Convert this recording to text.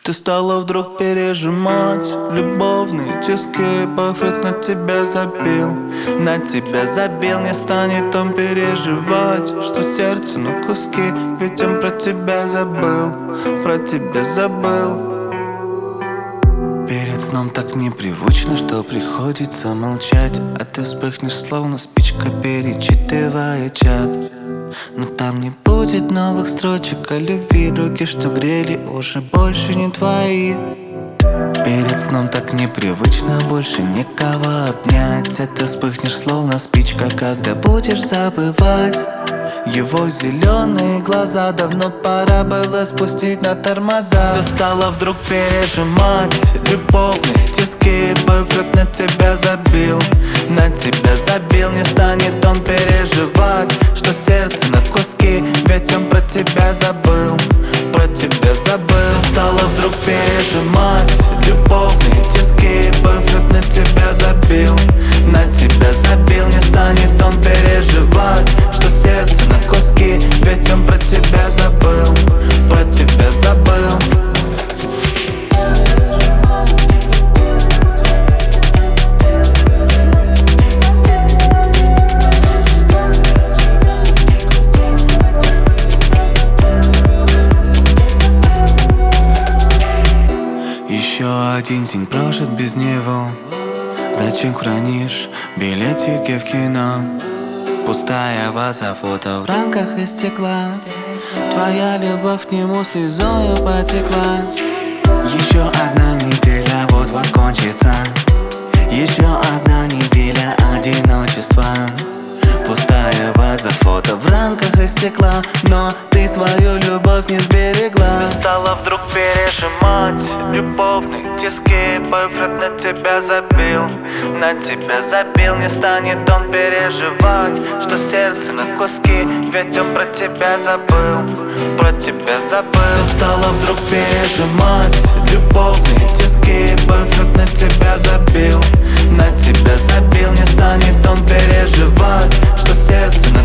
Ты стала вдруг пережимать любовные тиски. Бойфренд на тебя забил, не станет он переживать, что сердце на куски. Ведь он про тебя забыл, про тебя забыл. Перед сном так непривычно, что приходится молчать, а ты вспыхнешь, словно спичка, перечитывая чат. Но там не будет новых строчек о любви. Руки, что грели, уже больше не твои. Перед сном так непривычно больше никого обнять, а ты вспыхнешь, словно спичка, когда будешь забывать его зеленые глаза. Давно пора было спустить на тормоза. Ты стала вдруг пережимать любовные тиски. Бойфренд на тебя забил, не станет он переживать, что сердце на куски. Ведь он про тебя забыл, про тебя забыл. Ты стала вдруг пережимать любовные тиски. Бойфренд на тебя забил, не станет он переживать, что сердце на куски. Ведь он про тебя забыл, про тебя забыл. Еще один день прожит без него. Зачем хранишь билетики в кино? Пустая ваза, фото в рамках из стекла. Твоя любовь к нему слезою потекла. Еще одна неделя вот-вот кончится. Еще одна неделя одиночества. Пустая ваза, фото в рамках из стекла. Но ты свою любовь не сберегла. Ты стала вдруг пережимать любовные тиски. Бойфренд на тебя забил, не станет он переживать, что сердце на куски. Ведь он про тебя забыл, про тебя забыл. Ты стала вдруг пережимать любовные тиски. Бойфренд на тебя забил, не станет он переживать, что сердце на